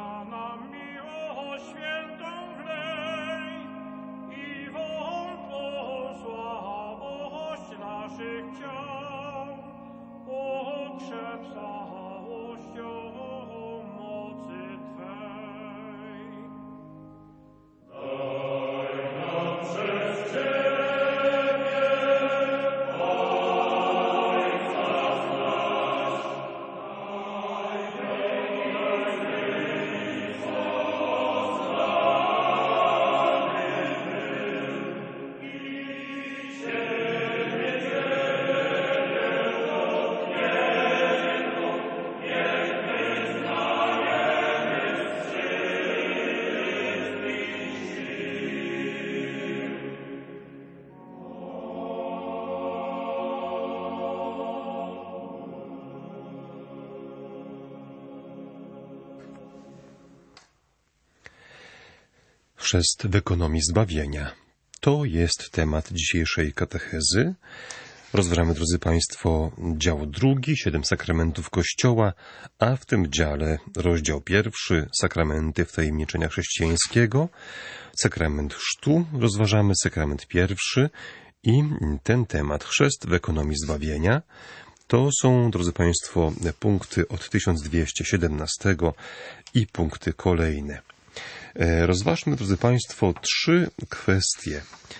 Chrzest w ekonomii zbawienia. To jest temat dzisiejszej katechezy. Rozważamy, drodzy Państwo, dział 2, 7 sakramentów Kościoła, a w tym dziale rozdział 1, sakramenty wtajemniczenia chrześcijańskiego, sakrament chrztu, rozważamy sakrament 1 i ten temat, chrzest w ekonomii zbawienia, to są, drodzy Państwo, punkty od 1217 i punkty kolejne. Rozważmy, drodzy Państwo, 3 kwestie.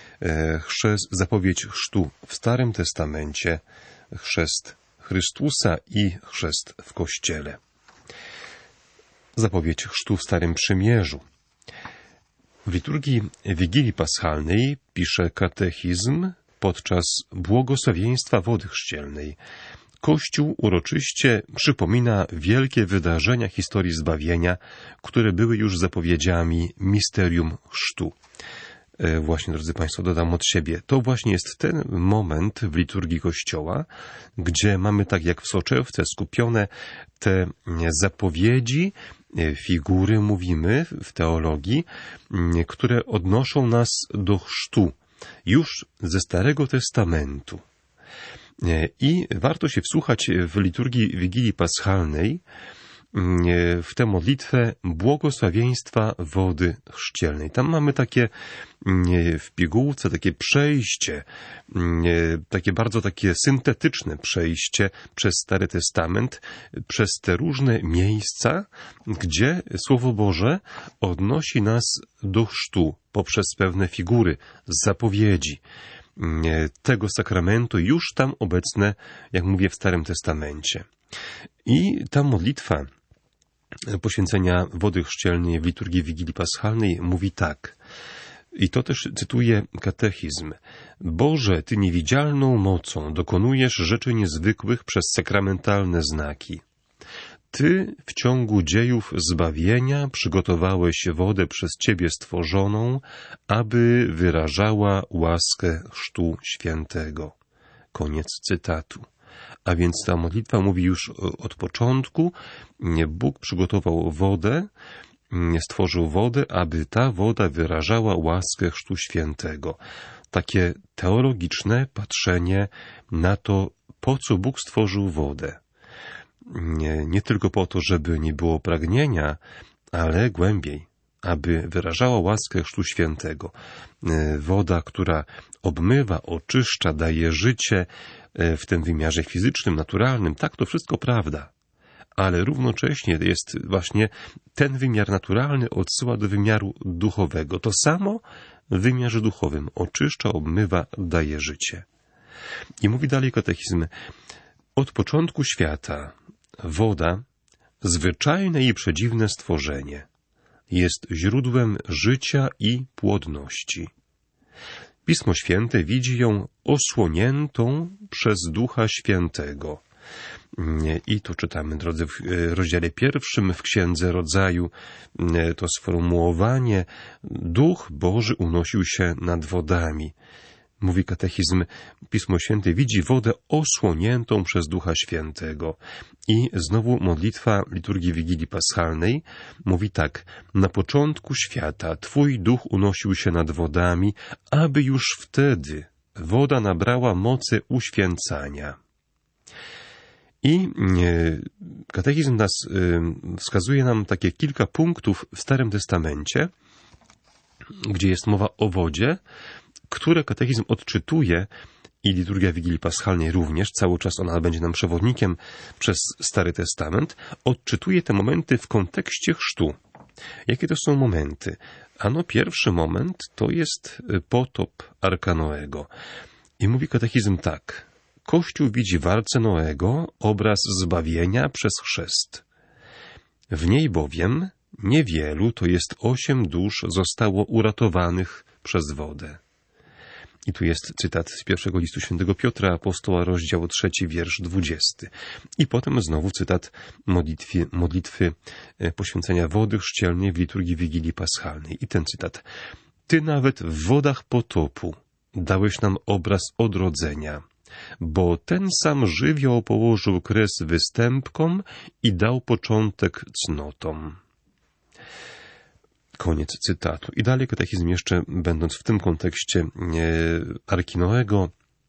Zapowiedź chrztu w Starym Testamencie, chrzest Chrystusa i chrzest w Kościele. Zapowiedź chrztu w Starym Przymierzu. W liturgii Wigilii Paschalnej pisze katechizm podczas błogosławieństwa wody chrzcielnej. Kościół uroczyście przypomina wielkie wydarzenia historii zbawienia, które były już zapowiedziami misterium chrztu. Właśnie, drodzy Państwo, dodam od siebie, to właśnie jest ten moment w liturgii Kościoła, gdzie mamy tak jak w soczewce skupione te zapowiedzi, figury, mówimy w teologii, które odnoszą nas do chrztu już ze Starego Testamentu. I warto się wsłuchać w liturgii Wigilii Paschalnej w tę modlitwę błogosławieństwa wody chrzcielnej. Tam mamy takie w pigułce, takie przejście, takie syntetyczne przejście przez Stary Testament, przez te różne miejsca, gdzie Słowo Boże odnosi nas do chrztu poprzez pewne figury, zapowiedzi tego sakramentu już tam obecne, jak mówię, w Starym Testamencie. I ta modlitwa poświęcenia wody chrzcielnej w liturgii Wigilii Paschalnej mówi tak. I to też cytuję katechizm. Boże, Ty niewidzialną mocą dokonujesz rzeczy niezwykłych przez sakramentalne znaki. Ty w ciągu dziejów zbawienia przygotowałeś wodę przez Ciebie stworzoną, aby wyrażała łaskę chrztu świętego. Koniec cytatu. A więc ta modlitwa mówi już od początku, Bóg przygotował wodę, stworzył wodę, aby ta woda wyrażała łaskę chrztu świętego. Takie teologiczne patrzenie na to, po co Bóg stworzył wodę. Nie tylko po to, żeby nie było pragnienia, ale głębiej, aby wyrażała łaskę chrztu świętego. Woda, która obmywa, oczyszcza, daje życie w tym wymiarze fizycznym, naturalnym, tak, to wszystko prawda. Ale równocześnie jest właśnie ten wymiar naturalny odsyła do wymiaru duchowego. To samo w wymiarze duchowym oczyszcza, obmywa, daje życie. I mówi dalej katechizm, od początku świata woda, zwyczajne i przedziwne stworzenie, jest źródłem życia i płodności. Pismo Święte widzi ją osłoniętą przez Ducha Świętego. I tu czytamy, drodzy, w rozdziale 1 w Księdze Rodzaju to sformułowanie Duch Boży unosił się nad wodami. Mówi katechizm, Pismo Święte widzi wodę osłoniętą przez Ducha Świętego. I znowu modlitwa liturgii Wigilii Paschalnej mówi tak. Na początku świata Twój Duch unosił się nad wodami, aby już wtedy woda nabrała mocy uświęcania. I katechizm wskazuje nam takie kilka punktów w Starym Testamencie, gdzie jest mowa o wodzie, które katechizm odczytuje i liturgia Wigilii Paschalnej również, cały czas ona będzie nam przewodnikiem przez Stary Testament, odczytuje te momenty w kontekście chrztu. Jakie to są momenty? Ano pierwszy moment to jest potop Arka Noego. I mówi katechizm tak. Kościół widzi w Arce Noego obraz zbawienia przez chrzest. W niej bowiem niewielu, to jest 8 dusz, zostało uratowanych przez wodę. I tu jest cytat z pierwszego listu świętego Piotra Apostoła, rozdział 3, wiersz 20. I potem znowu cytat modlitwy poświęcenia wody chrzcielnej w liturgii Wigilii Paschalnej. I ten cytat. Ty nawet w wodach potopu dałeś nam obraz odrodzenia, bo ten sam żywioł położył kres występkom i dał początek cnotom. Koniec cytatu. I dalej katechizm jeszcze, będąc w tym kontekście Arki Noego,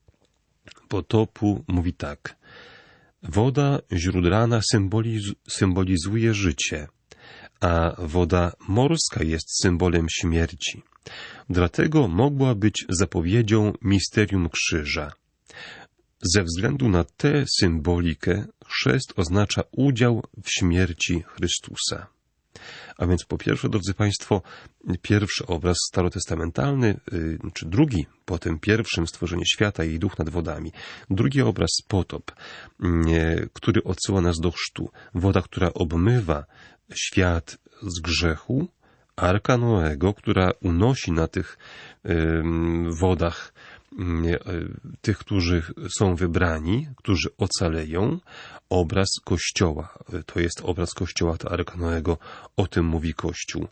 potopu, mówi tak. Woda źródlana symbolizuje życie, a woda morska jest symbolem śmierci. Dlatego mogła być zapowiedzią misterium krzyża. Ze względu na tę symbolikę chrzest oznacza udział w śmierci Chrystusa. A więc po pierwsze, drodzy Państwo, pierwszy obraz starotestamentalny, czy drugi, po tym pierwszym stworzenie świata i duch nad wodami. Drugi obraz potop, który odsyła nas do chrztu. Woda, która obmywa świat z grzechu. Arka Noego, która unosi na tych wodach tych, którzy są wybrani, którzy ocaleją. Obraz Kościoła. To jest obraz Kościoła, to Arka Noego. O tym mówi Kościół.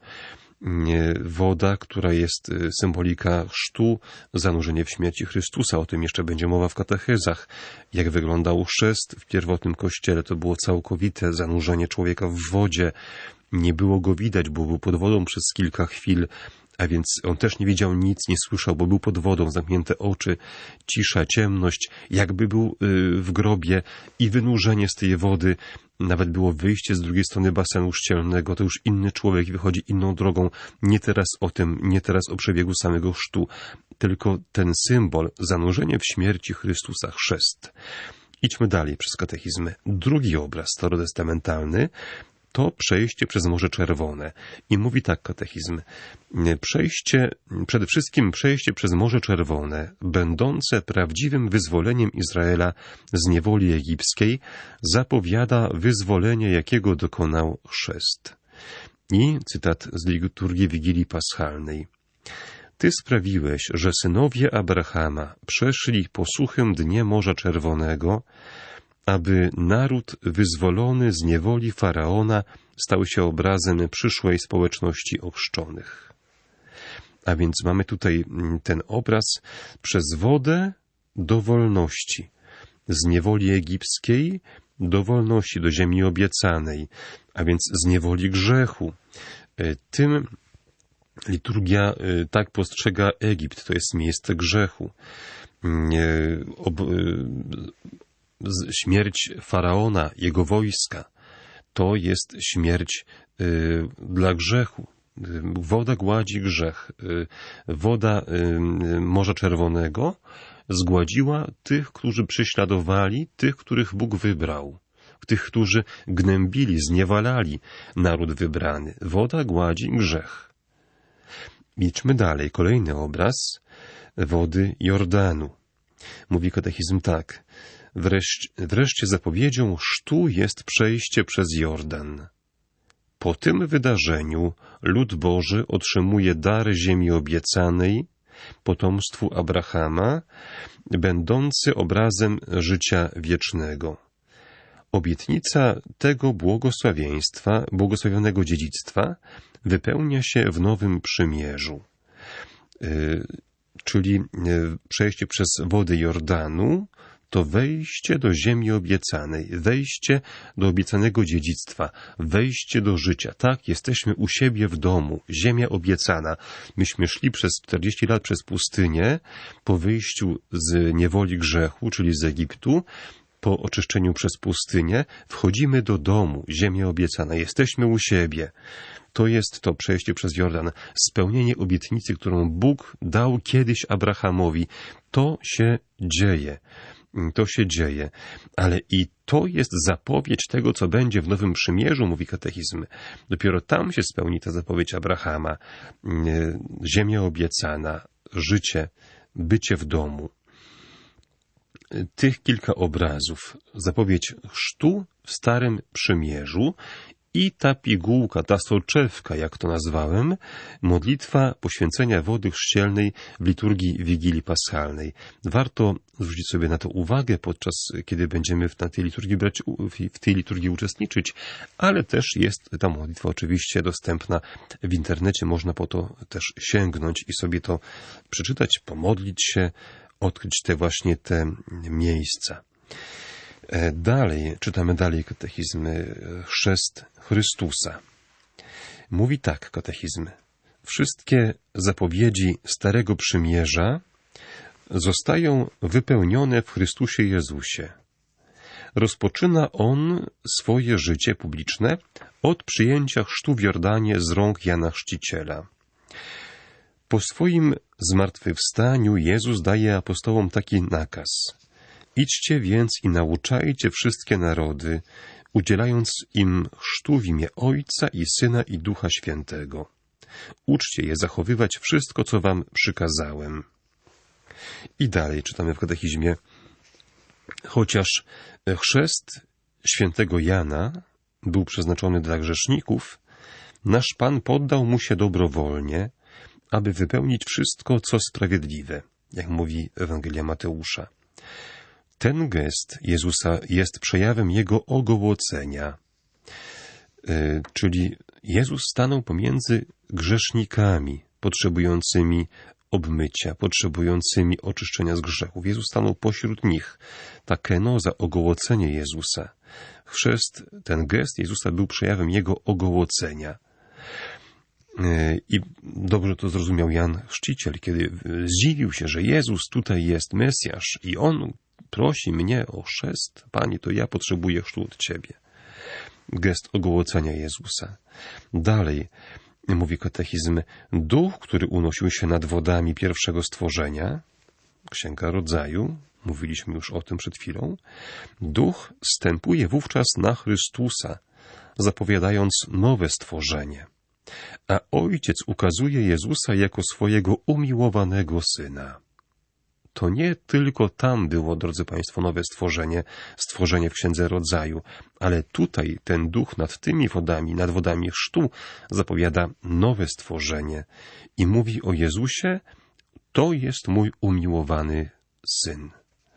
Woda, która jest symbolika chrztu, zanurzenie w śmierci Chrystusa. O tym jeszcze będzie mowa w katechezach. Jak wyglądał chrzest w pierwotnym Kościele. To było całkowite zanurzenie człowieka w wodzie. Nie było go widać, bo był pod wodą przez kilka chwil, a więc on też nie widział nic, nie słyszał, bo był pod wodą, zamknięte oczy, cisza, ciemność, jakby był w grobie i wynurzenie z tej wody. Nawet było wyjście z drugiej strony basenu chrzcielnego, to już inny człowiek wychodzi inną drogą. Nie teraz o tym, nie teraz o przebiegu samego chrztu, tylko ten symbol, zanurzenie w śmierci Chrystusa, chrzest. Idźmy dalej przez katechizmy. Drugi obraz starotestamentalny to przejście przez Morze Czerwone. I mówi tak katechizm. Przede wszystkim przejście przez Morze Czerwone, będące prawdziwym wyzwoleniem Izraela z niewoli egipskiej, zapowiada wyzwolenie, jakiego dokonał chrzest. I cytat z liturgii Wigilii Paschalnej. Ty sprawiłeś, że synowie Abrahama przeszli po suchym dnie Morza Czerwonego, aby naród wyzwolony z niewoli Faraona stał się obrazem przyszłej społeczności ochrzczonych. A więc mamy tutaj ten obraz przez wodę do wolności, z niewoli egipskiej do wolności, do ziemi obiecanej, a więc z niewoli grzechu. Tym liturgia tak postrzega Egipt, to jest miejsce grzechu. Śmierć Faraona, jego wojska, to jest śmierć dla grzechu. Woda gładzi grzech. Woda Morza Czerwonego zgładziła tych, którzy prześladowali, tych, których Bóg wybrał, tych, którzy gnębili, zniewalali naród wybrany. Woda gładzi grzech. Idźmy dalej. Kolejny obraz wody Jordanu. Mówi katechizm tak. Wreszcie zapowiedzią chrztu jest przejście przez Jordan. Po tym wydarzeniu lud Boży otrzymuje dar ziemi obiecanej, potomstwu Abrahama, będący obrazem życia wiecznego. Obietnica tego błogosławionego dziedzictwa wypełnia się w Nowym Przymierzu. Czyli przejście przez wody Jordanu to wejście do ziemi obiecanej, wejście do obiecanego dziedzictwa, wejście do życia. Tak, jesteśmy u siebie w domu, ziemia obiecana. Myśmy szli przez 40 lat przez pustynię, po wyjściu z niewoli grzechu, czyli z Egiptu, po oczyszczeniu przez pustynię wchodzimy do domu, ziemię obiecana, jesteśmy u siebie. To jest to przejście przez Jordan, spełnienie obietnicy, którą Bóg dał kiedyś Abrahamowi. To się dzieje. To się dzieje. Ale i to jest zapowiedź tego, co będzie w Nowym Przymierzu, mówi katechizm. Dopiero tam się spełni ta zapowiedź Abrahama. Ziemia obiecana, życie, bycie w domu. Tych kilka obrazów. Zapowiedź chrztu w Starym Przymierzu i ta pigułka, ta soczewka, jak to nazwałem, modlitwa poświęcenia wody chrzcielnej w liturgii Wigilii Paschalnej. Warto zwrócić sobie na to uwagę, podczas kiedy będziemy w tej liturgii uczestniczyć, ale też jest ta modlitwa oczywiście dostępna w internecie. Można po to też sięgnąć i sobie to przeczytać, pomodlić się, odkryć te miejsca. Czytamy dalej katechizm, chrzest Chrystusa. Mówi tak katechizm. Wszystkie zapowiedzi Starego Przymierza zostają wypełnione w Chrystusie Jezusie. Rozpoczyna On swoje życie publiczne od przyjęcia chrztu w Jordanie z rąk Jana Chrzciciela. Po swoim zmartwychwstaniu Jezus daje apostołom taki nakaz. Idźcie więc i nauczajcie wszystkie narody, udzielając im chrztu w imię Ojca i Syna i Ducha Świętego. Uczcie je zachowywać wszystko, co wam przykazałem. I dalej czytamy w katechizmie. Chociaż chrzest świętego Jana był przeznaczony dla grzeszników, nasz Pan poddał mu się dobrowolnie, aby wypełnić wszystko, co sprawiedliwe, jak mówi Ewangelia Mateusza. Ten gest Jezusa jest przejawem Jego ogołocenia, czyli Jezus stanął pomiędzy grzesznikami potrzebującymi obmycia, potrzebującymi oczyszczenia z grzechów. Jezus stanął pośród nich. Ta kenoza, ogołocenie Jezusa. Chrzest, ten gest Jezusa był przejawem Jego ogołocenia. I dobrze to zrozumiał Jan Chrzciciel, kiedy zdziwił się, że Jezus tutaj jest Mesjasz i On prosi mnie o chrzest. Panie, to ja potrzebuję chrztu od Ciebie. Gest ogołocenia Jezusa. Dalej mówi katechizm, duch, który unosił się nad wodami pierwszego stworzenia, Księga Rodzaju, mówiliśmy już o tym przed chwilą, duch zstępuje wówczas na Chrystusa, zapowiadając nowe stworzenie. A Ojciec ukazuje Jezusa jako swojego umiłowanego Syna. To nie tylko tam było, drodzy Państwo, nowe stworzenie w Księdze Rodzaju, ale tutaj ten duch nad tymi wodami, nad wodami chrztu zapowiada nowe stworzenie i mówi o Jezusie, to jest mój umiłowany Syn.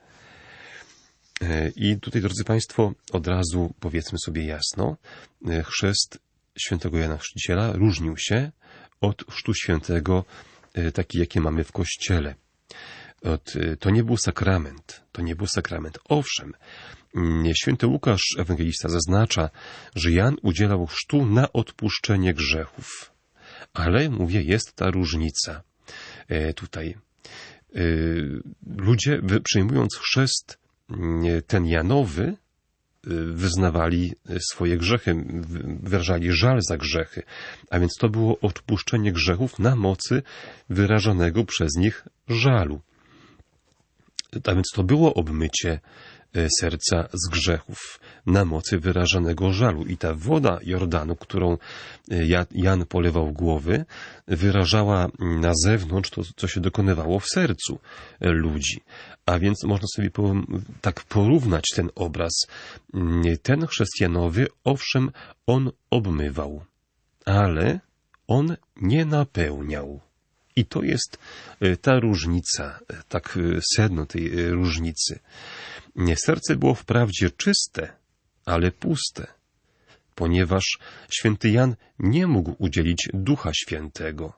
I tutaj, drodzy Państwo, od razu powiedzmy sobie jasno, chrzest świętego Jana Chrzciciela różnił się od chrztu świętego, taki jaki mamy w Kościele. To nie był sakrament. Owszem, święty Łukasz Ewangelista zaznacza, że Jan udzielał chrztu na odpuszczenie grzechów. Ale, mówię, jest ta różnica. Tutaj ludzie, przyjmując chrzest ten Janowy, wyznawali swoje grzechy, wyrażali żal za grzechy, a więc to było odpuszczenie grzechów na mocy wyrażanego przez nich żalu. A więc to było obmycie serca z grzechów na mocy wyrażanego żalu. I ta woda Jordanu, którą Jan polewał głowy, wyrażała na zewnątrz to, co się dokonywało w sercu ludzi. A więc można sobie tak porównać ten obraz. Ten chrzest Janowy, owszem, on obmywał, ale on nie napełniał. I to jest ta różnica, tak sedno tej różnicy. Serce było wprawdzie czyste, ale puste, ponieważ święty Jan nie mógł udzielić Ducha Świętego.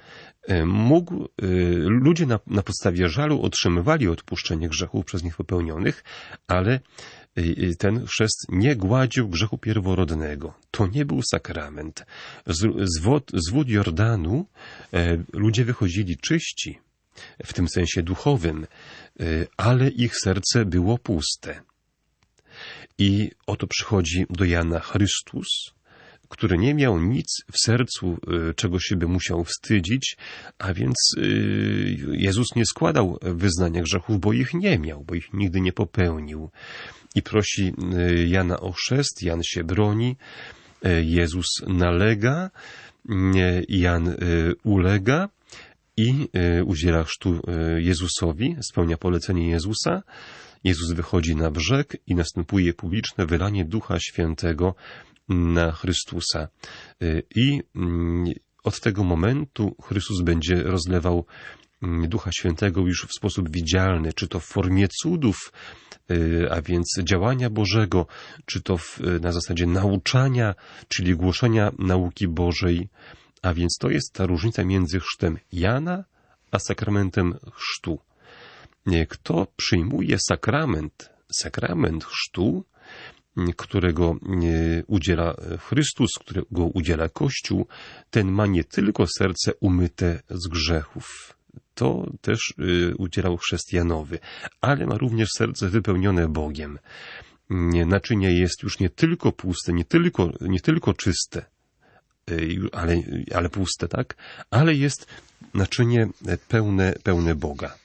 Ludzie na podstawie żalu otrzymywali odpuszczenie grzechów przez nich popełnionych, ale ten chrzest nie gładził grzechu pierworodnego. To nie był sakrament. Z wód Jordanu ludzie wychodzili czyści, w tym sensie duchowym, ale ich serce było puste. I oto przychodzi do Jana Chrystus, który nie miał nic w sercu, czego się by musiał wstydzić, a więc Jezus nie składał wyznania grzechów, bo ich nie miał, bo ich nigdy nie popełnił. I prosi Jana o chrzest, Jan się broni, Jezus nalega, Jan ulega i udziela chrztu Jezusowi, spełnia polecenie Jezusa. Jezus wychodzi na brzeg i następuje publiczne wylanie Ducha Świętego na Chrystusa. I od tego momentu Chrystus będzie rozlewał Ducha Świętego już w sposób widzialny, czy to w formie cudów, a więc działania Bożego, czy to na zasadzie nauczania, czyli głoszenia nauki Bożej. A więc to jest ta różnica między chrztem Jana a sakramentem chrztu. Kto przyjmuje sakrament chrztu, którego udziela Chrystus, którego udziela Kościół, ten ma nie tylko serce umyte z grzechów, to też udzielał chrzest Janowy, ale ma również serce wypełnione Bogiem. Naczynie jest już nie tylko puste, nie tylko czyste, ale puste, tak? Ale jest naczynie pełne Boga.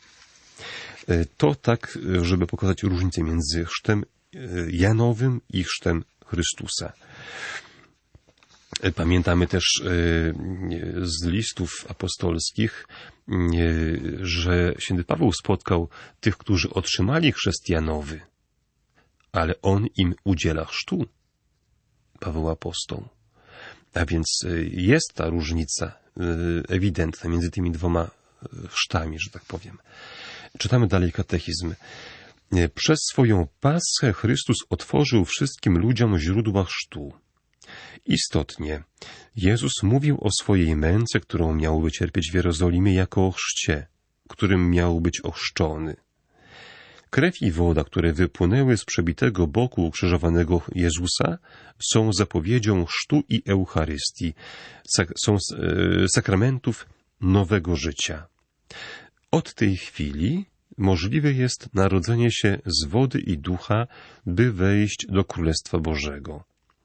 To tak, żeby pokazać różnicę między chrztem Janowym i chrztem Chrystusa. Pamiętamy też z listów apostolskich, że święty Paweł spotkał tych, którzy otrzymali chrzest Janowy, ale on im udziela chrztu, Paweł apostoł. A więc jest ta różnica ewidentna między tymi dwoma chrztami, że tak powiem. Czytamy dalej katechizm. Przez swoją Paschę Chrystus otworzył wszystkim ludziom źródła chrztu. Istotnie, Jezus mówił o swojej męce, którą miał wycierpieć w Jerozolimie, jako o chrzcie, którym miał być ochrzczony. Krew i woda, które wypłynęły z przebitego boku ukrzyżowanego Jezusa, są zapowiedzią chrztu i Eucharystii, są sakramentów nowego życia. Od tej chwili możliwe jest narodzenie się z wody i ducha, by wejść do Królestwa Bożego.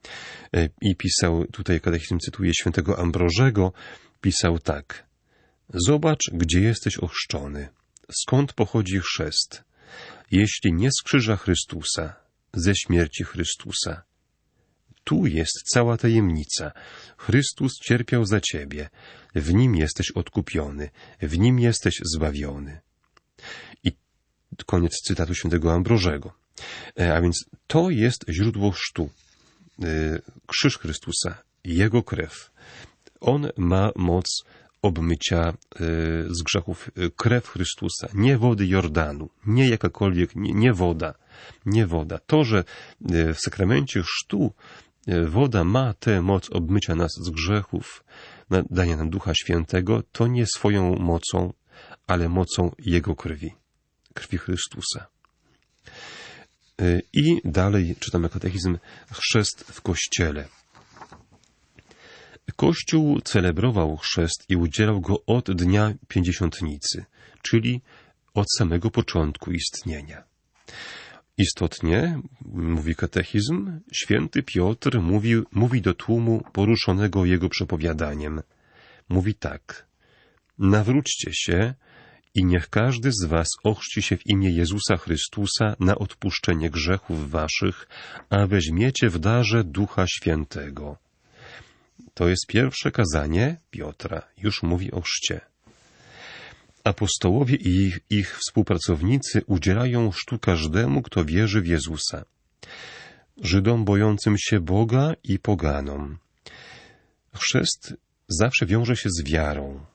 I pisał, tutaj katechizm cytuje świętego Ambrożego, pisał tak. Zobacz, gdzie jesteś ochrzczony, skąd pochodzi chrzest, jeśli nie z krzyża Chrystusa, ze śmierci Chrystusa. Tu jest cała tajemnica. Chrystus cierpiał za ciebie. W Nim jesteś odkupiony. W Nim jesteś zbawiony. I koniec cytatu świętego Ambrożego. A więc to jest źródło chrztu. Krzyż Chrystusa, Jego krew. On ma moc obmycia z grzechów. Krew Chrystusa, nie wody Jordanu, nie jakakolwiek, nie woda. To, że w sakramencie chrztu woda ma tę moc obmycia nas z grzechów, dania nam Ducha Świętego, to nie swoją mocą, ale mocą Jego krwi Chrystusa. I dalej czytamy katechizm chrzest w Kościele. Kościół celebrował chrzest i udzielał go od dnia Pięćdziesiątnicy, czyli od samego początku istnienia. Istotnie, mówi katechizm, święty Piotr mówi do tłumu poruszonego jego przepowiadaniem. Mówi tak. Nawróćcie się i niech każdy z was ochrzci się w imię Jezusa Chrystusa na odpuszczenie grzechów waszych, a weźmiecie w darze Ducha Świętego. To jest pierwsze kazanie Piotra. Już mówi o chrzcie. Apostołowie i ich współpracownicy udzielają chrztu każdemu, kto wierzy w Jezusa. Żydom bojącym się Boga i poganom. Chrzest zawsze wiąże się z wiarą.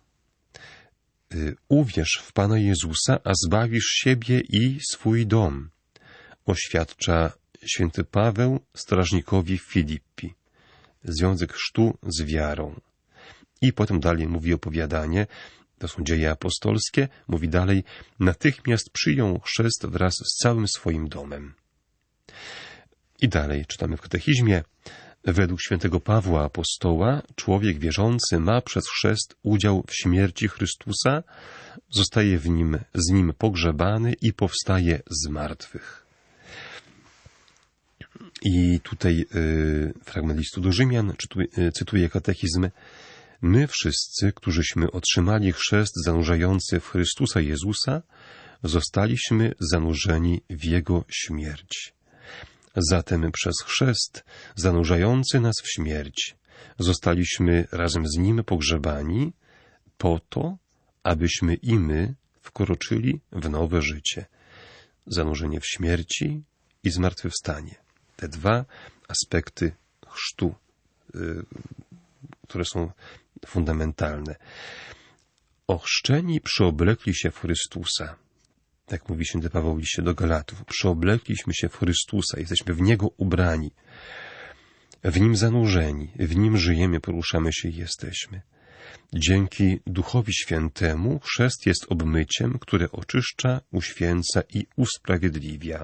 Uwierz w Pana Jezusa, a zbawisz siebie i swój dom, oświadcza święty Paweł strażnikowi w Filippi. Związek chrztu z wiarą. I potem dalej mówi opowiadanie, to są dzieje apostolskie, mówi dalej, natychmiast przyjął chrzest wraz z całym swoim domem. I dalej czytamy w katechizmie, według świętego Pawła apostoła, człowiek wierzący ma przez chrzest udział w śmierci Chrystusa, zostaje z nim pogrzebany i powstaje z martwych. I tutaj fragment listu do Rzymian cytuje katechizm. My wszyscy, którzyśmy otrzymali chrzest zanurzający w Chrystusa Jezusa, zostaliśmy zanurzeni w Jego śmierć. Zatem przez chrzest zanurzający nas w śmierć zostaliśmy razem z Nim pogrzebani po to, abyśmy i my wkroczyli w nowe życie. Zanurzenie w śmierci i zmartwychwstanie. Te dwa aspekty chrztu, które są fundamentalne. Ochrzczeni przyoblekli się w Chrystusa. Tak mówi święty Paweł w liście do Galatów. Przyoblekliśmy się w Chrystusa, jesteśmy w Niego ubrani, w Nim zanurzeni, w Nim żyjemy, poruszamy się i jesteśmy. Dzięki Duchowi Świętemu chrzest jest obmyciem, które oczyszcza, uświęca i usprawiedliwia.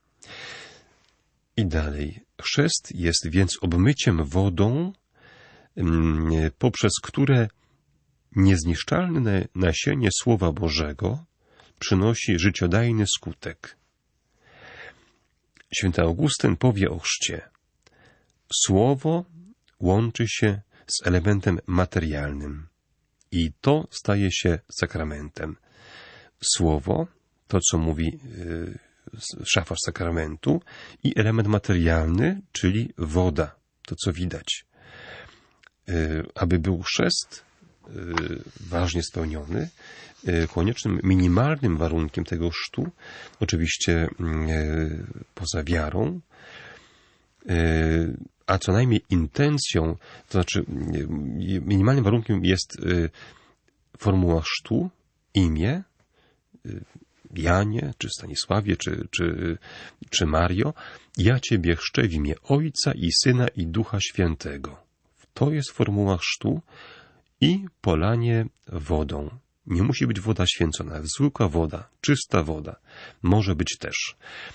I dalej. Chrzest jest więc obmyciem wodą, poprzez które niezniszczalne nasienie Słowa Bożego przynosi życiodajny skutek. Święty Augustyn powie o chrzcie. Słowo łączy się z elementem materialnym i to staje się sakramentem. Słowo, to co mówi szafarz sakramentu, i element materialny, czyli woda, to co widać. Aby był chrzest ważnie spełniony, koniecznym, minimalnym warunkiem tego chrztu, oczywiście poza wiarą, a co najmniej intencją, to znaczy minimalnym warunkiem jest formuła chrztu, imię, Janie, czy Stanisławie, czy Mario, ja Ciebie chrzczę w imię Ojca i Syna i Ducha Świętego. To jest formuła chrztu i polanie wodą. Nie musi być woda święcona, zwykła woda, czysta woda. Może być też.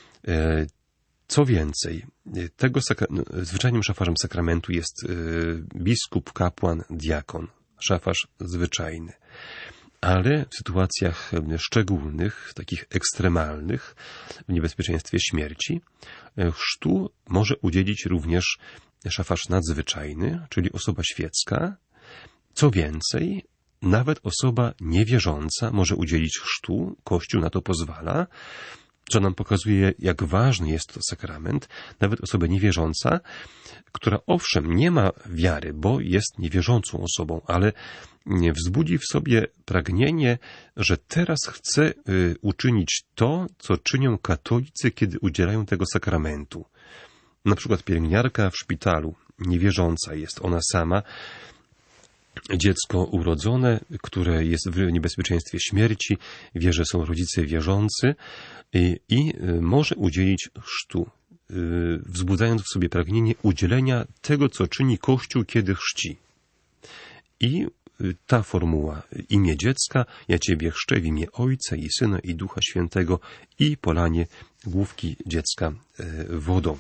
Co więcej, zwyczajnym szafarzem sakramentu jest biskup, kapłan, diakon. Szafarz zwyczajny. Ale w sytuacjach szczególnych, takich ekstremalnych, w niebezpieczeństwie śmierci, chrztu może udzielić również szafarz nadzwyczajny, czyli osoba świecka. Co więcej, nawet osoba niewierząca może udzielić chrztu, Kościół na to pozwala, co nam pokazuje, jak ważny jest to sakrament. Nawet osoba niewierząca, która owszem nie ma wiary, bo jest niewierzącą osobą, ale wzbudzi w sobie pragnienie, że teraz chce uczynić to, co czynią katolicy, kiedy udzielają tego sakramentu. Na przykład pielęgniarka w szpitalu, niewierząca jest ona sama, dziecko urodzone, które jest w niebezpieczeństwie śmierci, wie, że są rodzice wierzący i może udzielić chrztu, wzbudzając w sobie pragnienie udzielenia tego, co czyni Kościół, kiedy chrzci. I ta formuła, imię dziecka, ja Ciebie chrzczę w imię Ojca i Syna i Ducha Świętego i polanie główki dziecka wodą.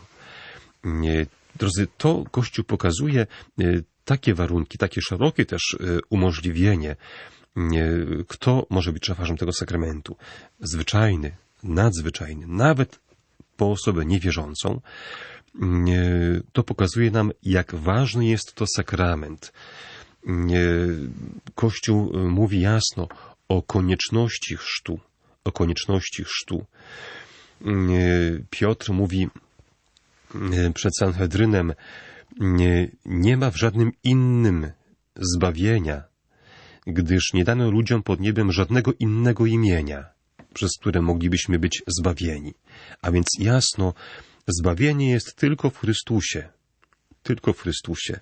Drodzy, to Kościół pokazuje takie warunki, takie szerokie też umożliwienie, kto może być szafarzem tego sakramentu. Zwyczajny, nadzwyczajny, nawet po osobę niewierzącą. To pokazuje nam, jak ważny jest to sakrament. Kościół mówi jasno o konieczności chrztu. O konieczności chrztu. Piotr mówi przed Sanhedrynem, nie ma w żadnym innym zbawienia, gdyż nie dano ludziom pod niebem żadnego innego imienia, przez które moglibyśmy być zbawieni. A więc jasno, zbawienie jest tylko w Chrystusie. Tylko w Chrystusie.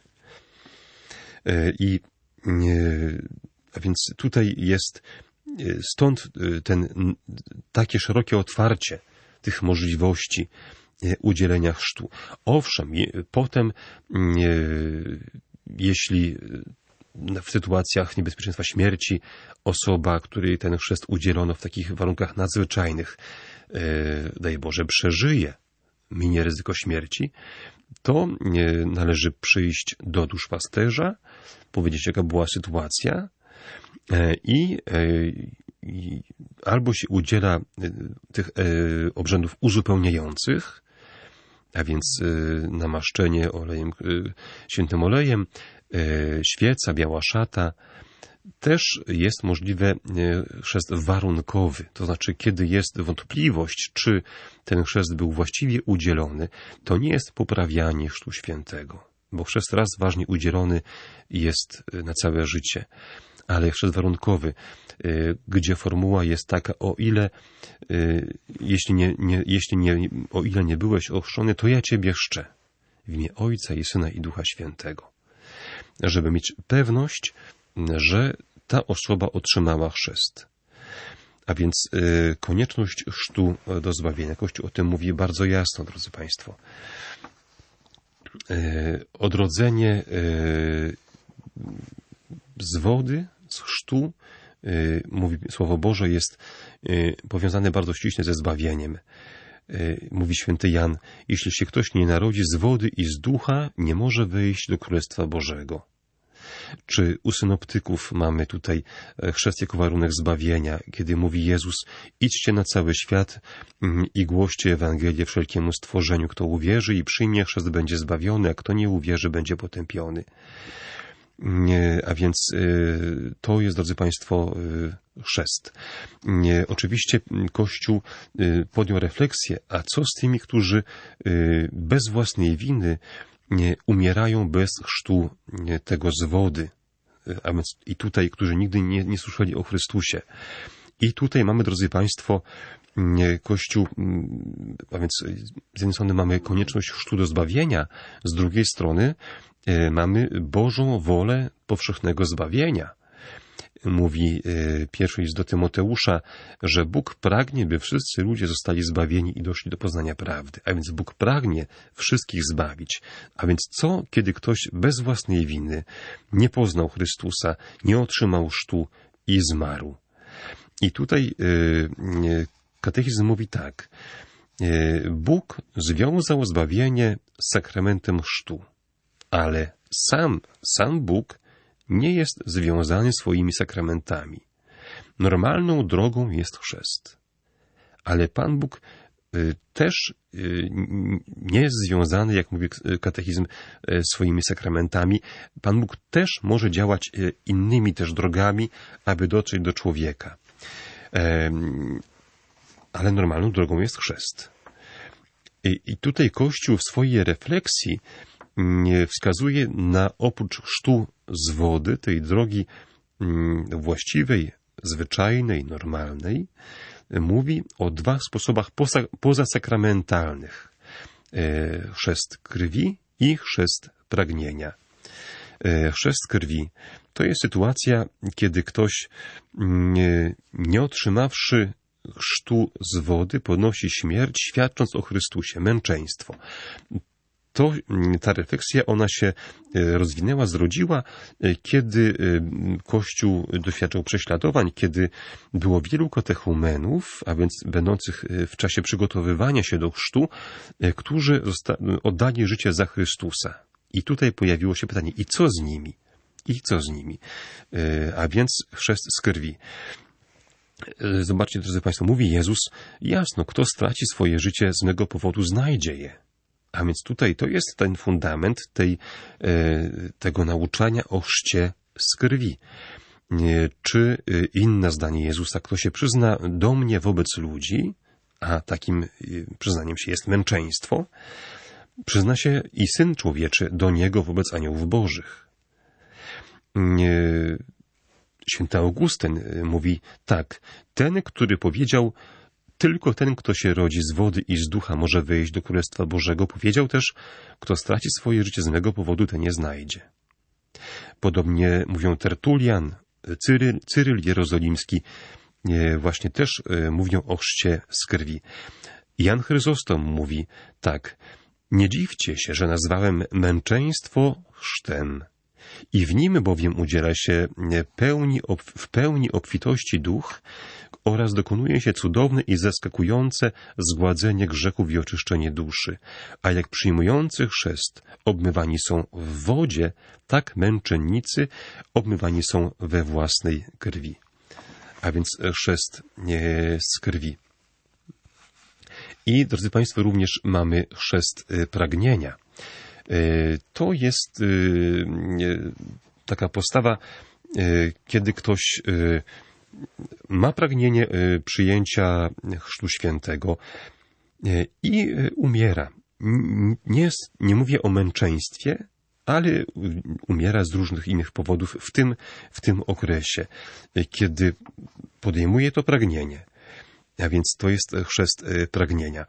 A więc tutaj jest stąd takie szerokie otwarcie tych możliwości udzielenia chrztu. Owszem, potem, jeśli w sytuacjach niebezpieczeństwa śmierci osoba, której ten chrzest udzielono w takich warunkach nadzwyczajnych, daj Boże, przeżyje, minie ryzyko śmierci, to należy przyjść do duszpasterza, powiedzieć, jaka była sytuacja i albo się udziela tych obrzędów uzupełniających, a więc namaszczenie olejem, świętym olejem, świeca, biała szata. Też jest możliwe chrzest warunkowy, to znaczy kiedy jest wątpliwość, czy ten chrzest był właściwie udzielony, to nie jest poprawianie chrztu świętego, bo chrzest raz ważnie udzielony jest na całe życie, ale chrzest warunkowy, gdzie formuła jest taka, o ile nie byłeś ochrzczony, to ja Ciebie chrzczę w imię Ojca i Syna i Ducha Świętego, żeby mieć pewność, że ta osoba otrzymała chrzest. A więc konieczność chrztu do zbawienia. Kościół o tym mówi bardzo jasno, drodzy Państwo. Odrodzenie z wody, z chrztu, mówi Słowo Boże, jest powiązane bardzo ściśle ze zbawieniem. Mówi święty Jan, jeśli się ktoś nie narodzi z wody i z ducha, nie może wejść do Królestwa Bożego. Czy u synoptyków mamy tutaj chrzest jako warunek zbawienia, kiedy mówi Jezus, idźcie na cały świat i głoście Ewangelię wszelkiemu stworzeniu. Kto uwierzy i przyjmie chrzest, będzie zbawiony, a kto nie uwierzy, będzie potępiony. A więc to jest, drodzy Państwo, chrzest. Oczywiście Kościół podjął refleksję, a co z tymi, którzy bez własnej winy umierają bez chrztu tego z wody, a więc i tutaj, którzy nigdy nie słyszeli o Chrystusie. I tutaj mamy, drodzy Państwo, Kościół, a więc z jednej strony mamy konieczność chrztu do zbawienia, z drugiej strony mamy Bożą wolę powszechnego zbawienia. Mówi pierwszy list do Tymoteusza, że Bóg pragnie, by wszyscy ludzie zostali zbawieni i doszli do poznania prawdy. A więc Bóg pragnie wszystkich zbawić. A więc co, kiedy ktoś bez własnej winy nie poznał Chrystusa, nie otrzymał chrztu i zmarł? I tutaj katechizm mówi tak. Bóg związał zbawienie z sakramentem chrztu, ale sam Bóg nie jest związany swoimi sakramentami. Normalną drogą jest chrzest. Ale Pan Bóg też nie jest związany, jak mówi katechizm, swoimi sakramentami. Pan Bóg też może działać innymi też drogami, aby dotrzeć do człowieka. Ale normalną drogą jest chrzest. I tutaj Kościół w swojej refleksji wskazuje na oprócz chrztu z wody, tej drogi właściwej, zwyczajnej, normalnej, mówi o dwa sposobach pozasakramentalnych. Chrzest krwi i chrzest pragnienia. Chrzest krwi to jest sytuacja, kiedy ktoś, nie otrzymawszy chrztu z wody, ponosi śmierć, świadcząc o Chrystusie, męczeństwo. Ta refleksja, ona się rozwinęła, zrodziła, kiedy Kościół doświadczał prześladowań, kiedy było wielu katechumenów, a więc będących w czasie przygotowywania się do chrztu, którzy oddali życie za Chrystusa. I tutaj pojawiło się pytanie, i co z nimi? I co z nimi? A więc chrzest z krwi. Zobaczcie, drodzy Państwo, mówi Jezus, jasno, kto straci swoje życie z mego powodu, znajdzie je. A więc tutaj to jest ten fundament tego nauczania o chrzcie z krwi. Czy inne zdanie Jezusa, kto się przyzna do mnie wobec ludzi, a takim przyznaniem się jest męczeństwo, przyzna się i Syn Człowieczy do Niego wobec aniołów bożych. Święty Augustyn mówi tak, ten, który powiedział, tylko ten, kto się rodzi z wody i z ducha, może wejść do Królestwa Bożego. Powiedział też, kto straci swoje życie z mego powodu, ten nie znajdzie. Podobnie mówią Tertulian, Cyryl Jerozolimski, właśnie też mówią o chrzcie z krwi. Jan Chryzostom mówi tak, nie dziwcie się, że nazwałem męczeństwo chrztem. I w nim bowiem udziela się w pełni obfitości duch oraz dokonuje się cudowne i zaskakujące zgładzenie grzechów i oczyszczenie duszy. A jak przyjmujący chrzest obmywani są w wodzie, tak męczennicy obmywani są we własnej krwi. A więc chrzest z krwi. I, drodzy Państwo, również mamy chrzest pragnienia. To jest taka postawa, kiedy ktoś ma pragnienie przyjęcia Chrztu Świętego i umiera. Nie mówię o męczeństwie, ale umiera z różnych innych powodów w tym okresie, kiedy podejmuje to pragnienie. A więc to jest chrzest pragnienia.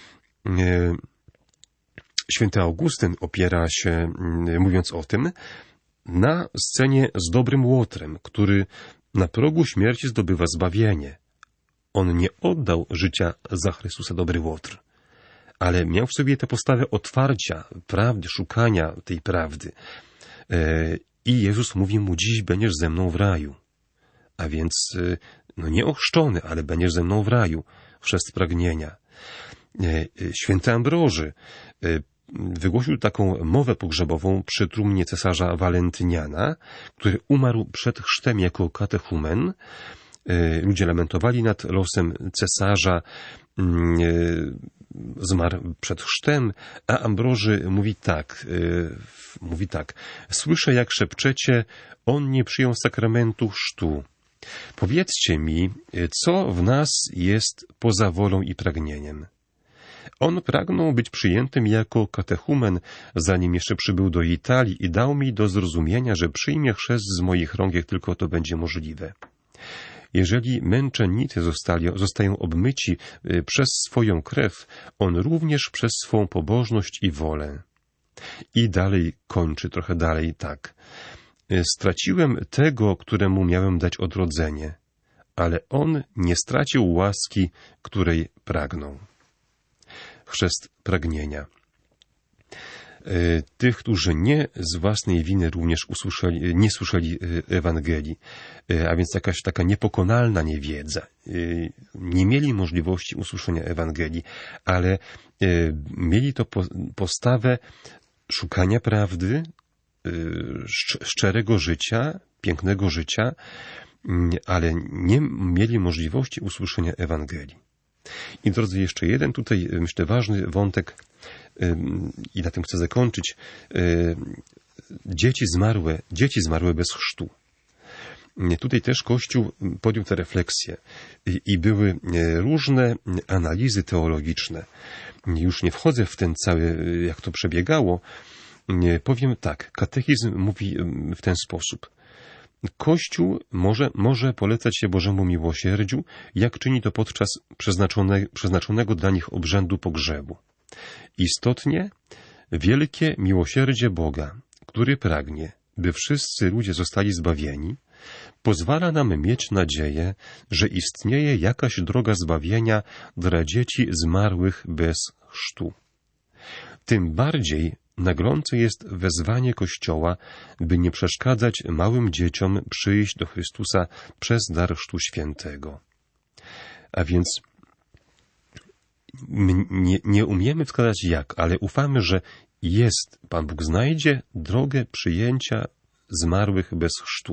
Święty Augustyn opiera się, mówiąc o tym, na scenie z dobrym łotrem, który na progu śmierci zdobywa zbawienie. On nie oddał życia za Chrystusa, dobry łotr, ale miał w sobie tę postawę otwarcia prawdy, szukania tej prawdy. I Jezus mówi mu, dziś będziesz ze mną w raju. A więc nie ochrzczony, ale będziesz ze mną w raju. Chrzest pragnienia. Święty Ambroży wygłosił taką mowę pogrzebową przy trumnie cesarza Walentyniana, który umarł przed chrztem jako katechumen. Ludzie lamentowali nad losem cesarza, zmarł przed chrztem, a Ambroży mówi tak, słyszę jak szepczecie, on nie przyjął sakramentu chrztu. Powiedzcie mi, co w nas jest poza wolą i pragnieniem. On pragnął być przyjętym jako katechumen, zanim jeszcze przybył do Italii i dał mi do zrozumienia, że przyjmie chrzest z moich rąk, jak tylko to będzie możliwe. Jeżeli męczennicy zostają obmyci przez swoją krew, on również przez swą pobożność i wolę. I dalej kończy, trochę dalej tak. Straciłem tego, któremu miałem dać odrodzenie, ale on nie stracił łaski, której pragnął. Chrzest pragnienia. Tych, którzy nie z własnej winy również nie słyszeli Ewangelii, a więc jakaś taka niepokonalna niewiedza, nie mieli możliwości usłyszenia Ewangelii, ale mieli to postawę szukania prawdy, szczerego życia, pięknego życia, ale nie mieli możliwości usłyszenia Ewangelii. I drodzy, jeszcze jeden tutaj, myślę, ważny wątek i na tym chcę zakończyć. Dzieci zmarłe bez chrztu. Tutaj też Kościół podjął tę refleksję i były różne analizy teologiczne. Już nie wchodzę w ten cały, jak to przebiegało. Powiem tak, katechizm mówi w ten sposób. Kościół może polecać się Bożemu miłosierdziu, jak czyni to podczas przeznaczonego dla nich obrzędu pogrzebu. Istotnie, wielkie miłosierdzie Boga, który pragnie, by wszyscy ludzie zostali zbawieni, pozwala nam mieć nadzieję, że istnieje jakaś droga zbawienia dla dzieci zmarłych bez chrztu. Tym bardziej naglące jest wezwanie Kościoła, by nie przeszkadzać małym dzieciom przyjść do Chrystusa przez dar Chrztu Świętego. A więc nie umiemy wskazać jak, ale ufamy, że Pan Bóg znajdzie drogę przyjęcia zmarłych bez chrztu.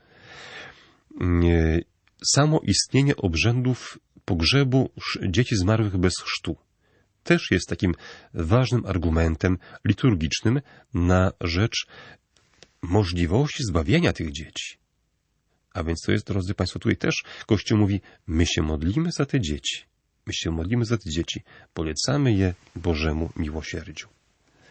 Samo istnienie obrzędów pogrzebu dzieci zmarłych bez chrztu też jest takim ważnym argumentem liturgicznym na rzecz możliwości zbawienia tych dzieci. A więc to jest, drodzy Państwo, tutaj też Kościół mówi, my się modlimy za te dzieci. Polecamy je Bożemu miłosierdziu.